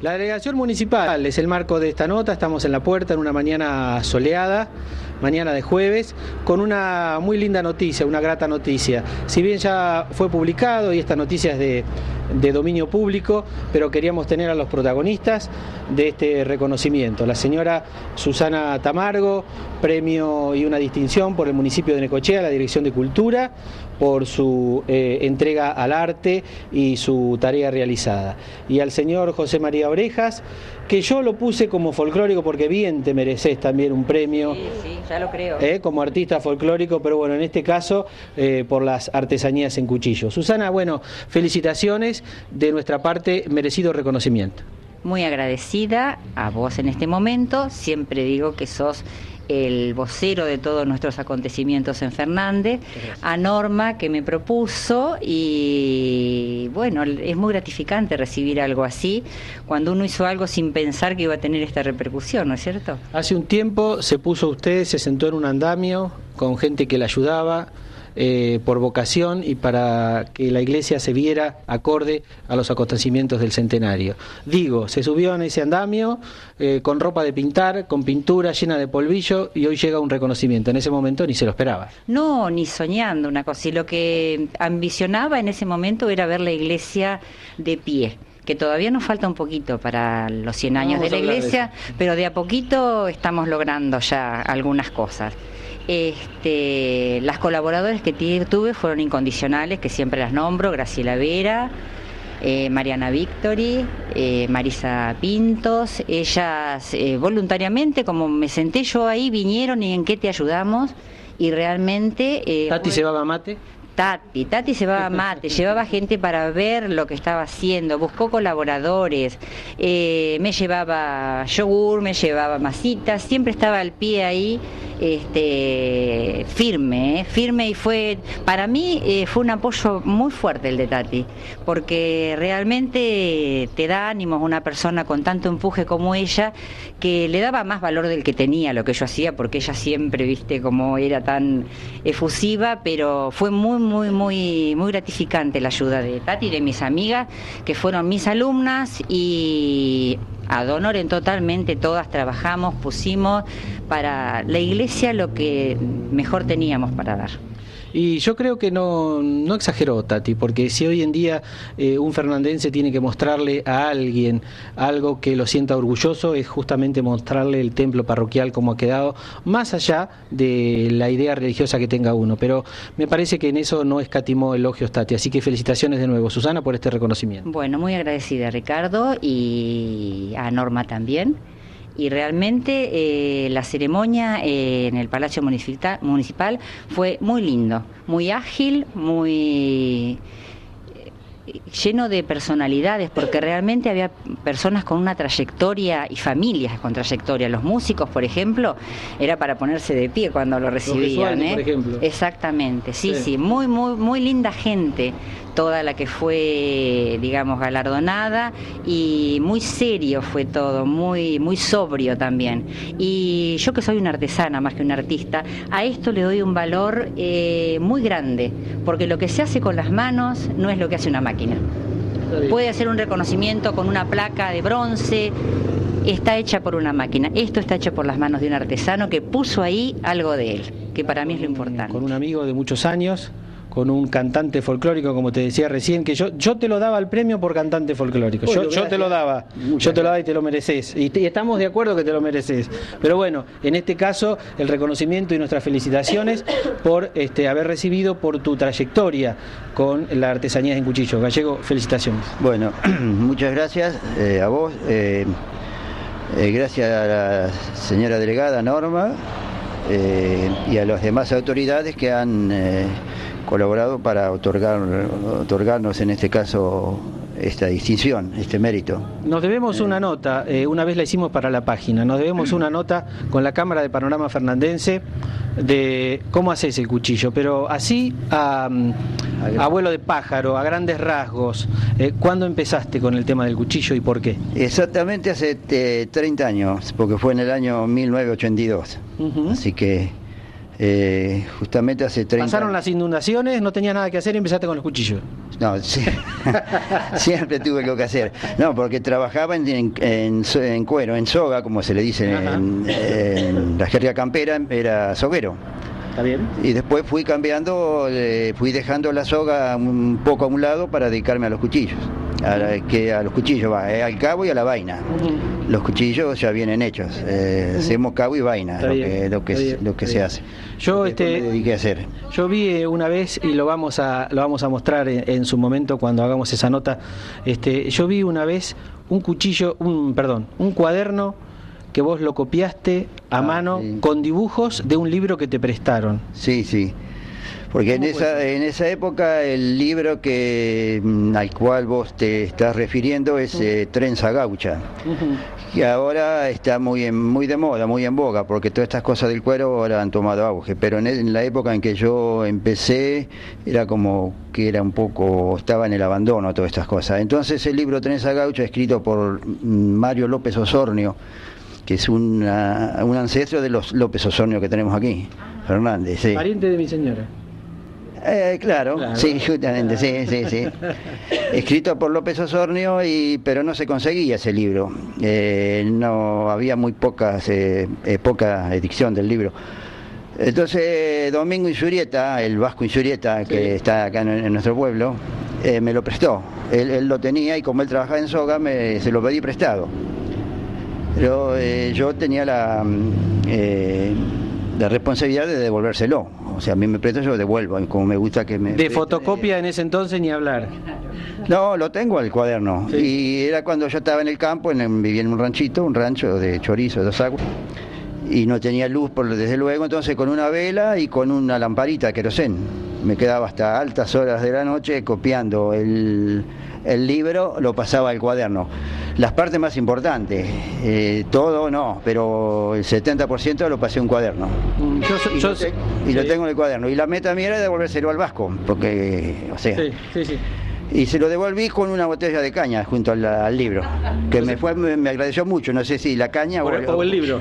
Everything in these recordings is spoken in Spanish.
La delegación municipal es el marco de esta nota. Estamos en la puerta en una mañana soleada, mañana de jueves, con una muy linda noticia, una grata noticia. Si bien ya fue publicado y esta noticia es de dominio público, pero queríamos tener a los protagonistas de este reconocimiento. La señora Susana Tamargo, premio y una distinción por el municipio de Necochea, la Dirección de Cultura, por su entrega al arte y su tarea realizada. Y al señor José María Orejas, que yo lo puse como folclórico porque bien te mereces también un premio. Sí, ya lo creo. Como artista folclórico, pero bueno, en este caso por las artesanías en cuchillo. Susana, bueno, felicitaciones, de nuestra parte, merecido reconocimiento. Muy agradecida a vos en este momento, siempre digo que sos el vocero de todos nuestros acontecimientos en Fernández, a Norma que me propuso y bueno, es muy gratificante recibir algo así cuando uno hizo algo sin pensar que iba a tener esta repercusión, ¿no es cierto? Hace un tiempo se puso usted, se sentó en un andamio con gente que le ayudaba, por vocación y para que la iglesia se viera acorde a los acontecimientos del centenario. Digo, se subió en ese andamio con ropa de pintar, con pintura llena de polvillo y hoy llega un reconocimiento. En ese momento ni se lo esperaba. No, ni soñando una cosa. Y lo que ambicionaba en ese momento era ver la iglesia de pie, que todavía nos falta un poquito para los 100 años de la iglesia, pero de a poquito estamos logrando ya algunas cosas. Las colaboradoras que tuve fueron incondicionales, que siempre las nombro: Graciela Vera, Mariana Victory, Marisa Pintos. Ellas voluntariamente, como me senté yo ahí, vinieron y en qué te ayudamos, y realmente... ¿Tati llevaba mate? Tati llevaba mate, llevaba gente para ver lo que estaba haciendo, buscó colaboradores, me llevaba yogur, me llevaba masitas, siempre estaba al pie ahí, firme, y fue, para mí fue un apoyo muy fuerte el de Tati, porque realmente te da ánimos una persona con tanto empuje como ella, que le daba más valor del que tenía lo que yo hacía, porque ella siempre, viste, como era tan efusiva, pero fue muy gratificante la ayuda de Tati y de mis amigas, que fueron mis alumnas, y ad honorem totalmente todas trabajamos, pusimos para la iglesia lo que mejor teníamos para dar. Y yo creo que no exageró Tati, porque si hoy en día un fernandense tiene que mostrarle a alguien algo que lo sienta orgulloso, es justamente mostrarle el templo parroquial como ha quedado, más allá de la idea religiosa que tenga uno. Pero me parece que en eso no escatimó elogios Tati, así que felicitaciones de nuevo, Susana, por este reconocimiento. Bueno, muy agradecida, Ricardo, y a Norma también. Y realmente la ceremonia en el Palacio Municipal fue muy lindo, muy ágil, muy lleno de personalidades, porque realmente había personas con una trayectoria y familias con trayectoria. Los músicos, por ejemplo, era para ponerse de pie cuando lo recibían. Por ejemplo. Exactamente, sí, muy linda gente, toda la que fue, digamos, galardonada, y muy serio fue todo, muy sobrio también. Y yo, que soy una artesana más que una artista, a esto le doy un valor muy grande, porque lo que se hace con las manos no es lo que hace una máquina. Puede hacer un reconocimiento con una placa de bronce, está hecha por una máquina. Esto está hecho por las manos de un artesano que puso ahí algo de él, que para mí es lo importante. Con un amigo de muchos años, con un cantante folclórico, como te decía recién, que yo te lo daba el premio por cantante folclórico. Bueno, yo te lo daba, y te lo mereces. Y estamos de acuerdo que te lo mereces. Pero bueno, en este caso, el reconocimiento y nuestras felicitaciones por haber recibido por tu trayectoria con la artesanía en cuchillo. Gallego, felicitaciones. Bueno, muchas gracias a vos. Gracias a la señora delegada Norma y a las demás autoridades que han colaborado para otorgarnos en este caso esta distinción, este mérito. Nos debemos una nota, una vez la hicimos para la página, nos debemos una nota con la Cámara de Panorama Fernandense de cómo haces el cuchillo, pero así a vuelo de pájaro, a grandes rasgos. ¿Cuándo empezaste con el tema del cuchillo y por qué? Exactamente hace 30 años, porque fue en el año 1982, así que justamente hace 30 Pasaron las inundaciones, no tenía nada que hacer y empezaste con los cuchillos. No, sí, siempre tuve lo que hacer. No, porque trabajaba en cuero, en soga, como se le dice en la jerga campera, era soguero. ¿Está bien? Y después fui cambiando, fui dejando la soga un poco a un lado para dedicarme a los cuchillos. A los cuchillos va, al cabo y a la vaina. Los cuchillos ya vienen hechos. Hacemos cabo y vaina, lo que se hace. Yo me dediqué a hacer. Yo vi una vez, y lo vamos a mostrar en su momento cuando hagamos esa nota. Yo vi una vez un cuaderno que vos lo copiaste a mano, sí, con dibujos de un libro que te prestaron. Sí, sí. Porque en esa época el libro al cual vos te estás refiriendo es Trenza Gaucha, que ahora está muy de moda, muy en boga, porque todas estas cosas del cuero ahora han tomado auge, pero en la época en que yo empecé era como que estaba en el abandono todas estas cosas. Entonces el libro Trenza Gaucha, escrito por Mario López Osornio, que es un ancestro de los López Osornio que tenemos aquí, Fernández. Sí. Pariente de mi señora. Claro, sí, justamente, sí. Escrito por López Osornio, pero no se conseguía ese libro. No había muy poca edición del libro. Entonces Domingo Insurieta, el vasco Insurieta, que está acá en nuestro pueblo, me lo prestó. Él lo tenía, y como él trabajaba en soga, se lo pedí prestado. Pero yo tenía la responsabilidad de devolvérselo. O sea, a mí me presta, yo lo devuelvo, como me gusta que me... De fotocopia en ese entonces ni hablar. No, lo tengo el cuaderno. Sí. Y era cuando yo estaba en el campo, vivía en un rancho de chorizo, de 2 aguas, y no tenía luz, desde luego, entonces con una vela y con una lamparita de querosén me quedaba hasta altas horas de la noche copiando el libro, lo pasaba al cuaderno. Las partes más importantes, todo no, pero el 70% lo pasé a un cuaderno. Lo tengo en el cuaderno. Y la meta mía era devolvérselo al vasco, porque, o sea... Sí. Y se lo devolví con una botella de caña junto al libro, que me agradeció mucho, no sé si la caña o el libro.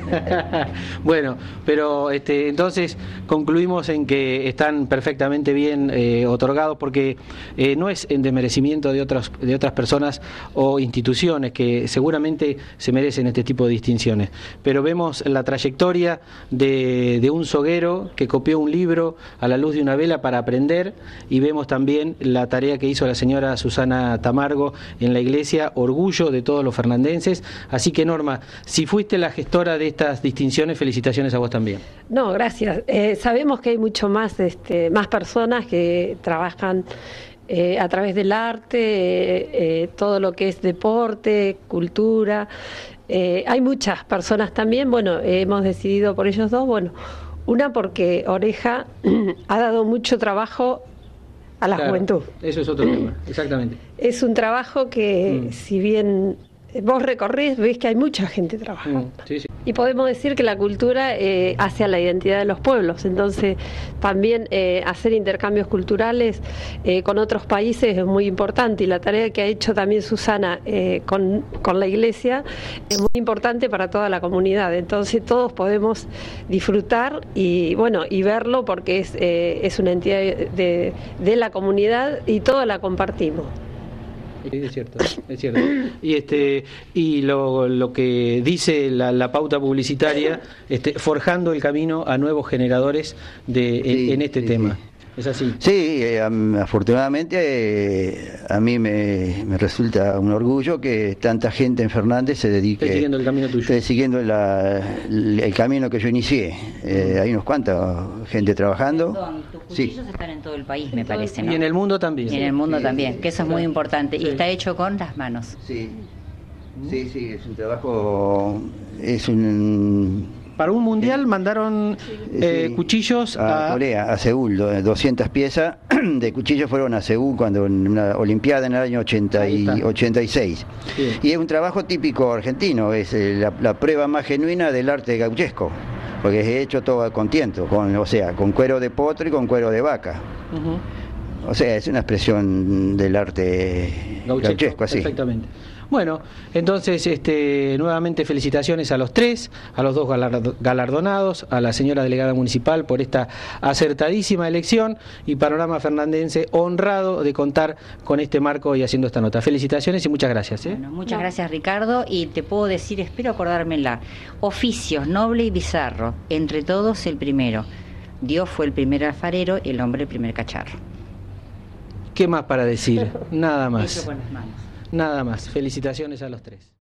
Bueno, pero entonces concluimos en que están perfectamente bien otorgados, porque no es en desmerecimiento de otras personas o instituciones que seguramente se merecen este tipo de distinciones, pero vemos la trayectoria de un soguero que copió un libro a la luz de una vela para aprender, y vemos también la tarea que hizo la señora Susana Tamargo en la iglesia, orgullo de todos los fernandenses. Así que, Norma, si fuiste la gestora de estas distinciones, felicitaciones a vos también. No, gracias. Sabemos que hay mucho más personas que trabajan a través del arte, todo lo que es deporte, cultura. Hay muchas personas también, hemos decidido por ellos dos, una porque Oreja ha dado mucho trabajo a la juventud. Eso es otro tema, exactamente. Es un trabajo que, si bien vos recorrés, ves que hay mucha gente trabajando. Sí. Y podemos decir que la cultura hace a la identidad de los pueblos, entonces también hacer intercambios culturales con otros países es muy importante, y la tarea que ha hecho también Susana con la iglesia es muy importante para toda la comunidad. Entonces todos podemos disfrutar y verlo, porque es una entidad de la comunidad y todos la compartimos. Es cierto. Y lo que dice la pauta publicitaria, forjando el camino a nuevos generadores en este tema. ¿Es así? Sí, afortunadamente a mí me resulta un orgullo que tanta gente en Fernández se dedique... Estoy siguiendo el camino tuyo. Estoy siguiendo el camino que yo inicié. Hay unos cuantos gente trabajando. Perdón, tus cuchillos están en todo el país, me parece, ¿no? Y en el mundo también. Y en el mundo también, que eso es muy importante. Sí. Y está hecho con las manos. Sí, es un trabajo... Para un mundial mandaron cuchillos a Corea, a Seúl, 200 piezas de cuchillos fueron a Seúl cuando en una olimpiada en el año 86. Sí. Y es un trabajo típico argentino, es la prueba más genuina del arte gauchesco, porque es hecho todo con tiento, con cuero de potro y con cuero de vaca. O sea, es una expresión del arte gauchesco, así. Perfectamente. Bueno, entonces nuevamente felicitaciones a los tres, a los dos galardonados, a la señora delegada municipal por esta acertadísima elección, y Panorama Fernandense honrado de contar con este marco y haciendo esta nota. Felicitaciones y muchas gracias. Bueno, muchas gracias, Ricardo, y te puedo decir, espero acordármela, oficios noble y bizarro, entre todos el primero. Dios fue el primer alfarero, el hombre el primer cacharro. ¿Qué más para decir? Nada más. Hecho con las manos. Nada más. Felicitaciones a los tres.